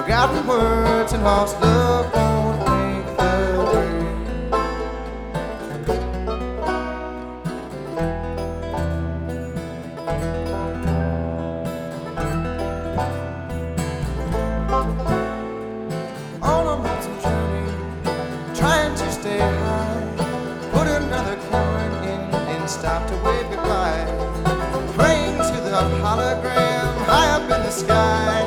forgotten words and lost love won't make the grade. On a lonesome journey, trying to stay high, put another coin in and stop to wave goodbye, praying to the hologram high up in the sky.